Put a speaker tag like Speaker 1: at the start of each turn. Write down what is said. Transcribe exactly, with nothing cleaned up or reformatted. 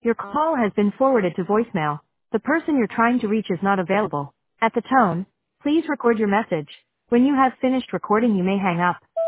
Speaker 1: Your call has been forwarded to voicemail. The person you're trying to reach is not available. At the tone, please record your message. When you have finished recording, you may hang up.